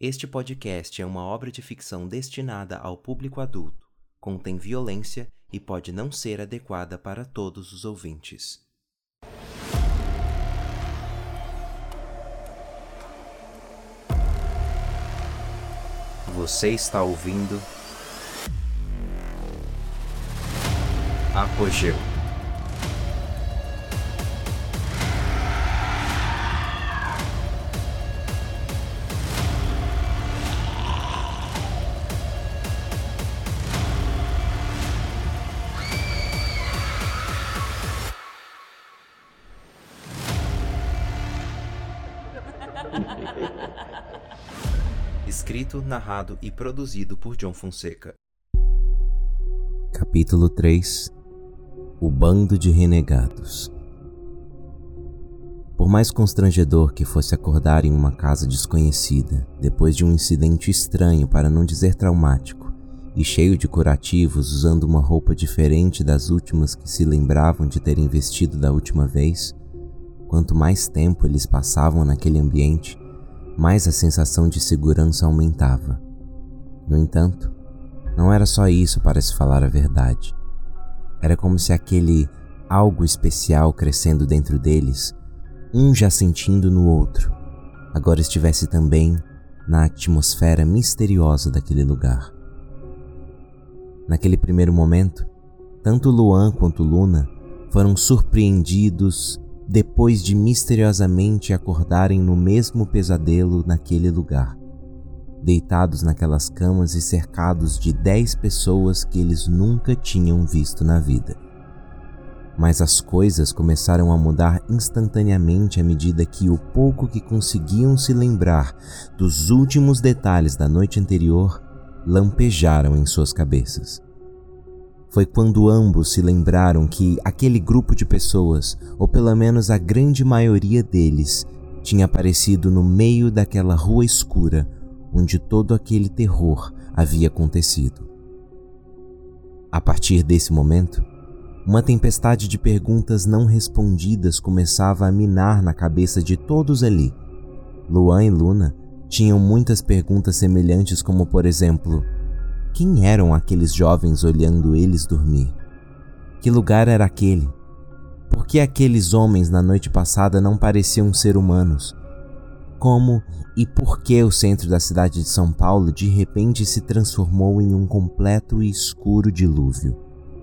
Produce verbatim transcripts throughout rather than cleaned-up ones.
Este podcast é uma obra de ficção destinada ao público adulto, contém violência e pode não ser adequada para todos os ouvintes. Você está ouvindo Apogeu. Escrito, narrado e produzido por John Fonseca. Capítulo três. O Bando de Renegados. Por mais constrangedor que fosse acordar em uma casa desconhecida, depois de um incidente estranho, para não dizer traumático, e cheio de curativos, usando uma roupa diferente das últimas que se lembravam de terem vestido da última vez, quanto mais tempo eles passavam naquele ambiente, mais a sensação de segurança aumentava. No entanto, não era só isso, para se falar a verdade. Era como se aquele algo especial crescendo dentro deles, um já sentindo no outro, agora estivesse também na atmosfera misteriosa daquele lugar. Naquele primeiro momento, tanto Luan quanto Luna foram surpreendidos depois de misteriosamente acordarem no mesmo pesadelo naquele lugar, deitados naquelas camas e cercados de dez pessoas que eles nunca tinham visto na vida. Mas as coisas começaram a mudar instantaneamente à medida que o pouco que conseguiam se lembrar dos últimos detalhes da noite anterior lampejaram em suas cabeças. Foi quando ambos se lembraram que aquele grupo de pessoas, ou pelo menos a grande maioria deles, tinha aparecido no meio daquela rua escura onde todo aquele terror havia acontecido. A partir desse momento, uma tempestade de perguntas não respondidas começava a minar na cabeça de todos ali. Luan e Luna tinham muitas perguntas semelhantes, como por exemplo: quem eram aqueles jovens olhando eles dormir? Que lugar era aquele? Por que aqueles homens na noite passada não pareciam ser humanos? Como e por que o centro da cidade de São Paulo de repente se transformou em um completo e escuro dilúvio?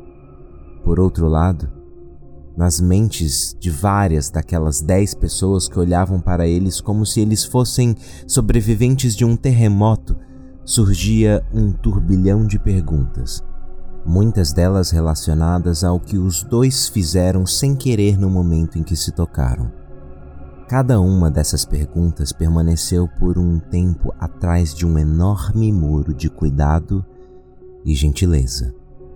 Por outro lado, nas mentes de várias daquelas dez pessoas que olhavam para eles como se eles fossem sobreviventes de um terremoto, surgia um turbilhão de perguntas, muitas delas relacionadas ao que os dois fizeram sem querer no momento em que se tocaram. Cada uma dessas perguntas permaneceu por um tempo atrás de um enorme muro de cuidado e gentileza.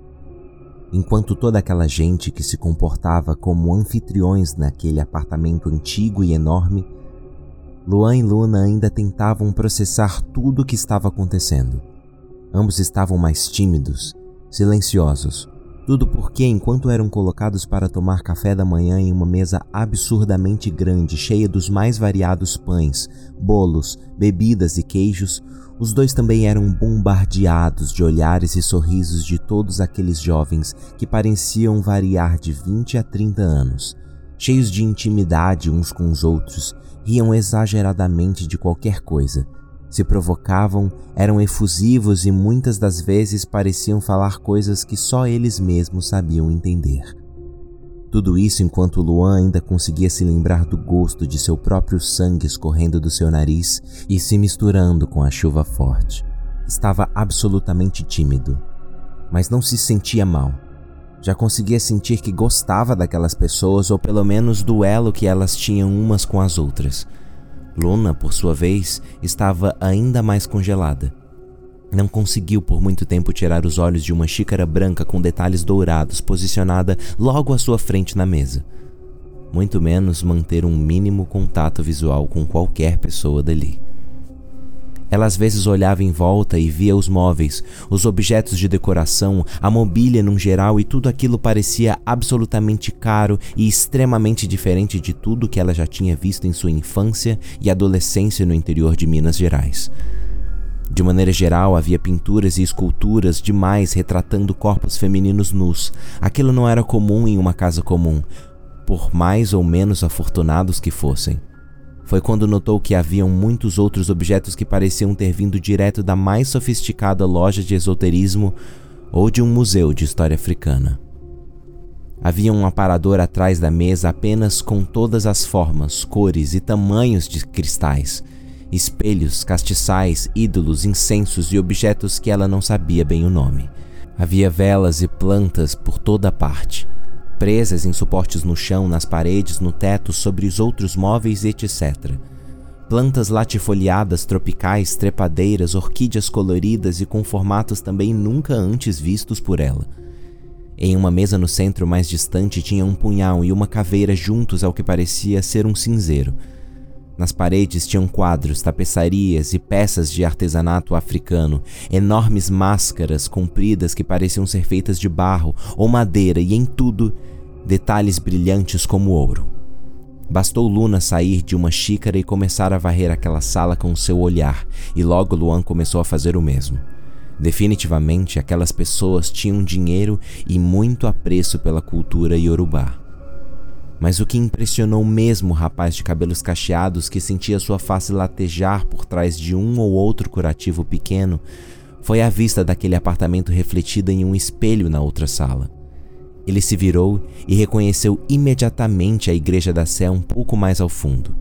Enquanto toda aquela gente que se comportava como anfitriões naquele apartamento antigo e enorme, Luan e Luna ainda tentavam processar tudo o que estava acontecendo. Ambos estavam mais tímidos, silenciosos, tudo porque, enquanto eram colocados para tomar café da manhã em uma mesa absurdamente grande, cheia dos mais variados pães, bolos, bebidas e queijos, os dois também eram bombardeados de olhares e sorrisos de todos aqueles jovens que pareciam variar de vinte a trinta anos, cheios de intimidade uns com os outros, riam exageradamente de qualquer coisa, se provocavam, eram efusivos e muitas das vezes pareciam falar coisas que só eles mesmos sabiam entender. Tudo isso enquanto Luan ainda conseguia se lembrar do gosto de seu próprio sangue escorrendo do seu nariz e se misturando com a chuva forte. Estava absolutamente tímido, mas não se sentia mal. Já conseguia sentir que gostava daquelas pessoas, ou pelo menos do elo que elas tinham umas com as outras. Luna, por sua vez, estava ainda mais congelada. Não conseguiu por muito tempo tirar os olhos de uma xícara branca com detalhes dourados posicionada logo à sua frente na mesa. Muito menos manter um mínimo contato visual com qualquer pessoa dali. Ela às vezes olhava em volta e via os móveis, os objetos de decoração, a mobília num geral, e tudo aquilo parecia absolutamente caro e extremamente diferente de tudo que ela já tinha visto em sua infância e adolescência no interior de Minas Gerais. De maneira geral, havia pinturas e esculturas demais retratando corpos femininos nus. Aquilo não era comum em uma casa comum, por mais ou menos afortunados que fossem. Foi quando notou que haviam muitos outros objetos que pareciam ter vindo direto da mais sofisticada loja de esoterismo ou de um museu de história africana. Havia um aparador atrás da mesa apenas com todas as formas, cores e tamanhos de cristais, espelhos, castiçais, ídolos, incensos e objetos que ela não sabia bem o nome. Havia velas e plantas por toda parte, presas em suportes no chão, nas paredes, no teto, sobre os outros móveis, etcétera. Plantas latifoliadas, tropicais, trepadeiras, orquídeas coloridas e com formatos também nunca antes vistos por ela. Em uma mesa no centro mais distante tinha um punhal e uma caveira juntos ao que parecia ser um cinzeiro. Nas paredes tinham quadros, tapeçarias e peças de artesanato africano, enormes máscaras compridas que pareciam ser feitas de barro ou madeira e, em tudo, detalhes brilhantes como ouro. Bastou Luna sair de uma xícara e começar a varrer aquela sala com seu olhar, e logo Luan começou a fazer o mesmo. Definitivamente, aquelas pessoas tinham dinheiro e muito apreço pela cultura iorubá. Mas o que impressionou mesmo o rapaz de cabelos cacheados, que sentia sua face latejar por trás de um ou outro curativo pequeno, foi a vista daquele apartamento refletida em um espelho na outra sala. Ele se virou e reconheceu imediatamente a Igreja da Sé um pouco mais ao fundo.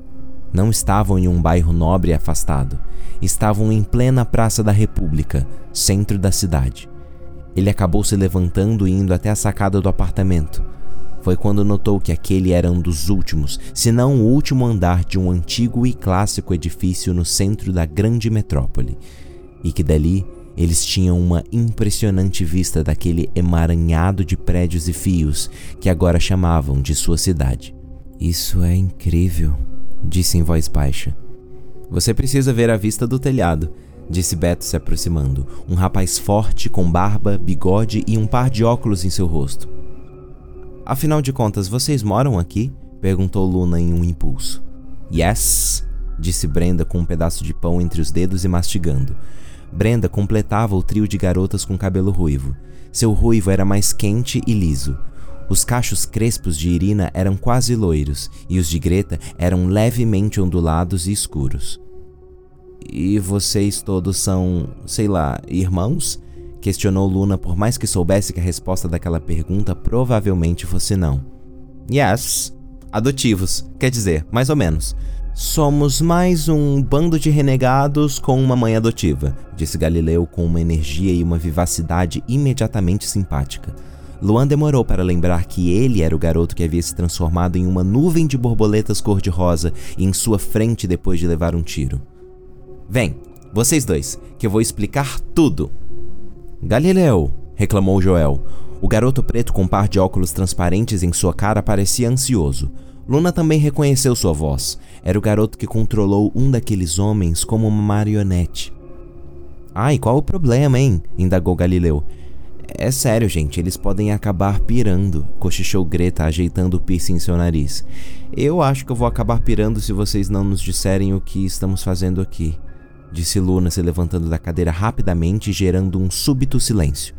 Não estavam em um bairro nobre e afastado. Estavam em plena Praça da República, centro da cidade. Ele acabou se levantando e indo até a sacada do apartamento. Foi quando notou que aquele era um dos últimos, se não o último andar de um antigo e clássico edifício no centro da grande metrópole, e que dali eles tinham uma impressionante vista daquele emaranhado de prédios e fios que agora chamavam de sua cidade. "Isso é incrível", disse em voz baixa. "Você precisa ver a vista do telhado", disse Beto se aproximando, um rapaz forte com barba, bigode e um par de óculos em seu rosto. "Afinal de contas, vocês moram aqui?", perguntou Luna em um impulso. "Yes", disse Brenda com um pedaço de pão entre os dedos e mastigando. Brenda completava o trio de garotas com cabelo ruivo. Seu ruivo era mais quente e liso. Os cachos crespos de Irina eram quase loiros, e os de Greta eram levemente ondulados e escuros. "E vocês todos são, sei lá, irmãos?", questionou Luna, por mais que soubesse que a resposta daquela pergunta provavelmente fosse não. "Yes, adotivos, quer dizer, mais ou menos. Somos mais um bando de renegados com uma mãe adotiva", disse Galileu com uma energia e uma vivacidade imediatamente simpática. Luan demorou para lembrar que ele era o garoto que havia se transformado em uma nuvem de borboletas cor-de-rosa em sua frente depois de levar um tiro. "Vem, vocês dois, que eu vou explicar tudo." "Galileu", reclamou Joel. O garoto preto com um par de óculos transparentes em sua cara parecia ansioso. Luna também reconheceu sua voz. Era o garoto que controlou um daqueles homens como uma marionete. "Ai, qual o problema, hein?", indagou Galileu. "É sério, gente, eles podem acabar pirando", cochichou Greta, ajeitando o piercing em seu nariz. "Eu acho que eu vou acabar pirando se vocês não nos disserem o que estamos fazendo aqui", disse Luna, se levantando da cadeira rapidamente, gerando um súbito silêncio.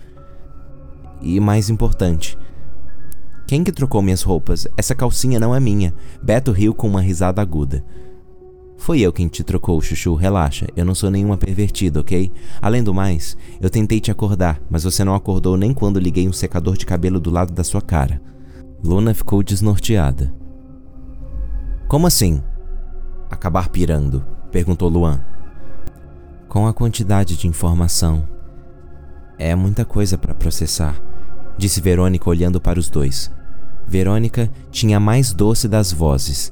"E mais importante, quem que trocou minhas roupas? Essa calcinha não é minha." Beto riu com uma risada aguda. "Foi eu quem te trocou, Chuchu, relaxa, eu não sou nenhuma pervertida, ok? Além do mais, eu tentei te acordar, mas você não acordou nem quando liguei um secador de cabelo do lado da sua cara." Luna ficou desnorteada. "Como assim? Acabar pirando?", perguntou Luan. "Com a quantidade de informação, é muita coisa para processar", disse Verônica olhando para os dois. Verônica tinha a mais doce das vozes.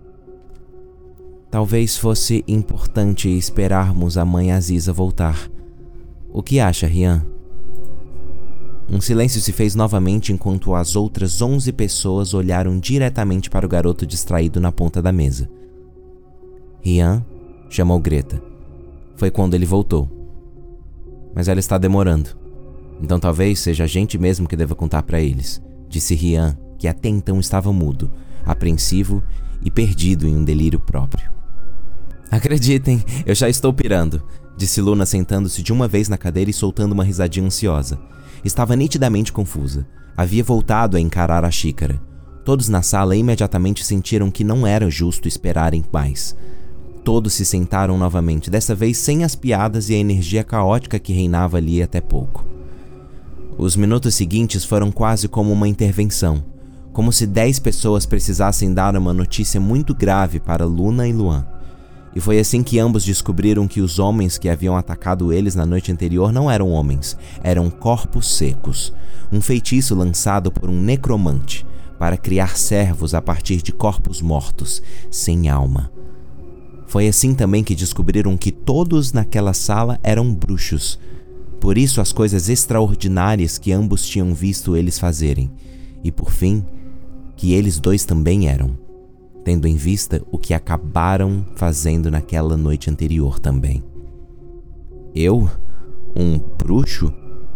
"Talvez fosse importante esperarmos a mãe Aziza voltar. O que acha, Rian?" Um silêncio se fez novamente enquanto as outras onze pessoas olharam diretamente para o garoto distraído na ponta da mesa. "Rian?", chamou Greta. Foi quando ele voltou. "Mas ela está demorando. Então talvez seja a gente mesmo que deva contar para eles", disse Rian, que até então estava mudo, apreensivo e perdido em um delírio próprio. "Acreditem, eu já estou pirando", disse Luna sentando-se de uma vez na cadeira e soltando uma risadinha ansiosa. Estava nitidamente confusa. Havia voltado a encarar a xícara. Todos na sala imediatamente sentiram que não era justo esperarem mais. Todos se sentaram novamente, dessa vez sem as piadas e a energia caótica que reinava ali até pouco. Os minutos seguintes foram quase como uma intervenção, como se dez pessoas precisassem dar uma notícia muito grave para Luna e Luan. E foi assim que ambos descobriram que os homens que haviam atacado eles na noite anterior não eram homens, eram corpos secos, um feitiço lançado por um necromante para criar servos a partir de corpos mortos, sem alma. Foi assim também que descobriram que todos naquela sala eram bruxos, por isso as coisas extraordinárias que ambos tinham visto eles fazerem, e por fim, que eles dois também eram, tendo em vista o que acabaram fazendo naquela noite anterior também. Eu? Um bruxo?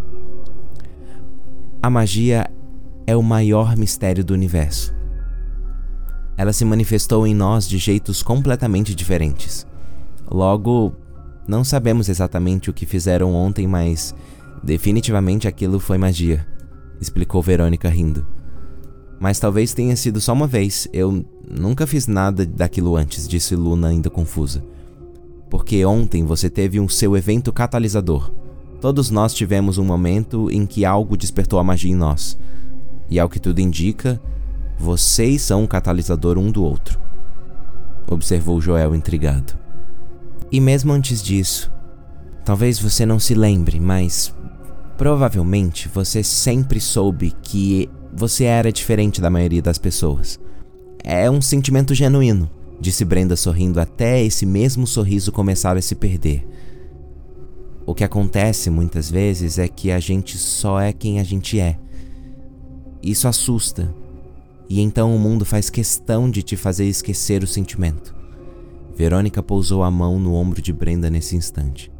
A magia é o maior mistério do universo. Ela se manifestou em nós de jeitos completamente diferentes. Logo, não sabemos exatamente o que fizeram ontem, mas definitivamente aquilo foi magia, explicou Verônica rindo. Mas talvez tenha sido só uma vez. Eu nunca fiz nada daquilo antes, disse Luna ainda confusa. Porque ontem você teve um seu evento catalisador. Todos nós tivemos um momento em que algo despertou a magia em nós. E ao que tudo indica, vocês são um catalisador um do outro, observou Joel intrigado. E mesmo antes disso, talvez você não se lembre, mas provavelmente você sempre soube que você era diferente da maioria das pessoas. É um sentimento genuíno, disse Brenda sorrindo até esse mesmo sorriso começar a se perder. O que acontece muitas vezes é que a gente só é quem a gente é. Isso assusta, e então o mundo faz questão de te fazer esquecer o sentimento. Verônica pousou a mão no ombro de Brenda nesse instante.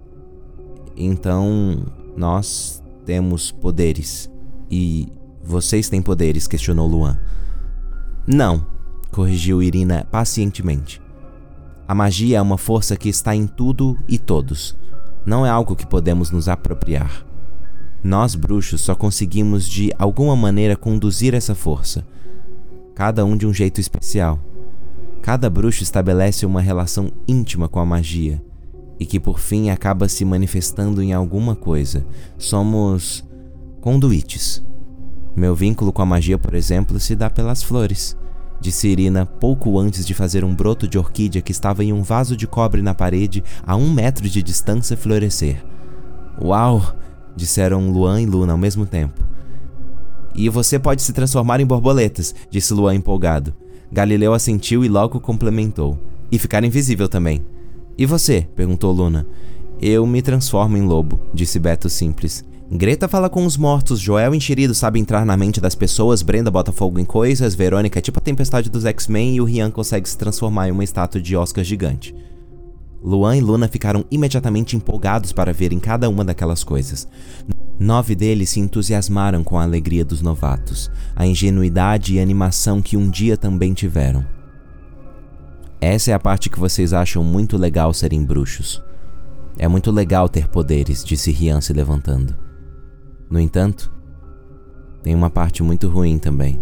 Então, nós temos poderes. E vocês têm poderes, questionou Luan. Não, corrigiu Irina pacientemente. A magia é uma força que está em tudo e todos. Não é algo que podemos nos apropriar. Nós, bruxos, só conseguimos de alguma maneira conduzir essa força. Cada um de um jeito especial. Cada bruxo estabelece uma relação íntima com a magia, e que por fim acaba se manifestando em alguma coisa. Somos conduítes. Meu vínculo com a magia, por exemplo, se dá pelas flores, disse Irina pouco antes de fazer um broto de orquídea que estava em um vaso de cobre na parede a um metro de distância florescer. Uau! Disseram Luan e Luna ao mesmo tempo. E você pode se transformar em borboletas, disse Luan empolgado. Galileu assentiu e logo complementou. E ficar invisível também. E você? Perguntou Luna. Eu me transformo em lobo, disse Beto simples. Greta fala com os mortos, Joel enxerido sabe entrar na mente das pessoas, Brenda bota fogo em coisas, Verônica é tipo a tempestade dos X-Men e o Rian consegue se transformar em uma estátua de Oscar gigante. Luan e Luna ficaram imediatamente empolgados para verem cada uma daquelas coisas. Nove deles se entusiasmaram com a alegria dos novatos, a ingenuidade e animação que um dia também tiveram. Essa é a parte que vocês acham muito legal serem bruxos. É muito legal ter poderes, disse Rian se levantando. No entanto, tem uma parte muito ruim também.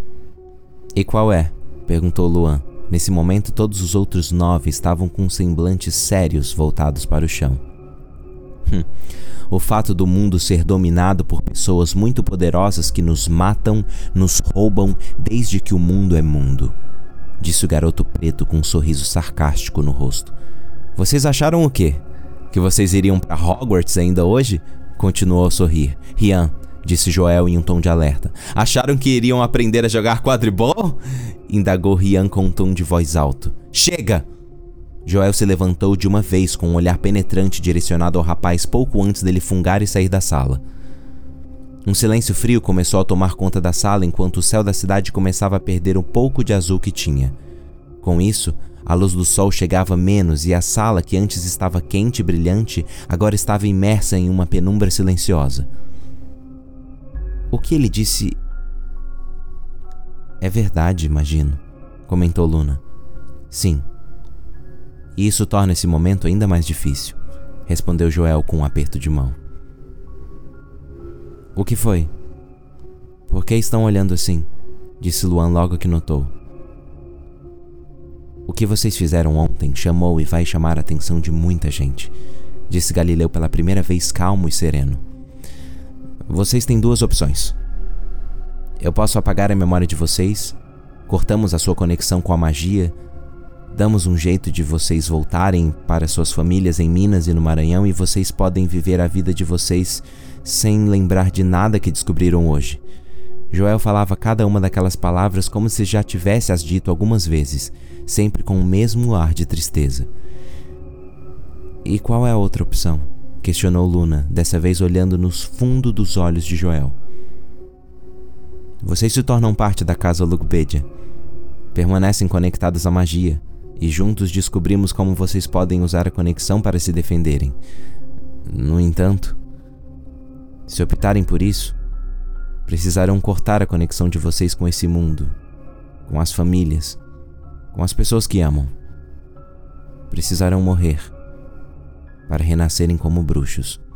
E qual é? Perguntou Luan. Nesse momento, todos os outros nove estavam com semblantes sérios voltados para o chão. Hum, o fato do mundo ser dominado por pessoas muito poderosas que nos matam, nos roubam desde que o mundo é mundo, disse o garoto preto com um sorriso sarcástico no rosto. Vocês acharam o quê? Que vocês iriam para Hogwarts ainda hoje? Continuou a sorrir. Rian, disse Joel em um tom de alerta. Acharam que iriam aprender a jogar quadribol? Indagou Rian com um tom de voz alto. Chega! Joel se levantou de uma vez com um olhar penetrante direcionado ao rapaz pouco antes dele fungar e sair da sala. Um silêncio frio começou a tomar conta da sala enquanto o céu da cidade começava a perder um pouco de azul que tinha. Com isso, a luz do sol chegava menos e a sala, que antes estava quente e brilhante, agora estava imersa em uma penumbra silenciosa. O que ele disse é verdade, imagino, comentou Luna. Sim. E isso torna esse momento ainda mais difícil. respondeu Joel com um aperto de mão. O que foi? Por que estão olhando assim? Disse Luan logo que notou. O que vocês fizeram ontem chamou e vai chamar a atenção de muita gente, disse Galileu pela primeira vez calmo e sereno. Vocês têm duas opções. Eu posso apagar a memória de vocês, cortamos a sua conexão com a magia, damos um jeito de vocês voltarem para suas famílias em Minas e no Maranhão e vocês podem viver a vida de vocês sem lembrar de nada que descobriram hoje. Joel falava cada uma daquelas palavras como se já tivesse as dito algumas vezes, sempre com o mesmo ar de tristeza. E qual é a outra opção? Questionou Luna, dessa vez olhando nos fundos dos olhos de Joel. Vocês se tornam parte da casa Lugbedia. Permanecem conectados à magia, e juntos descobrimos como vocês podem usar a conexão para se defenderem. No entanto, se optarem por isso, precisarão cortar a conexão de vocês com esse mundo, com as famílias, com as pessoas que amam. Precisarão morrer para renascerem como bruxos.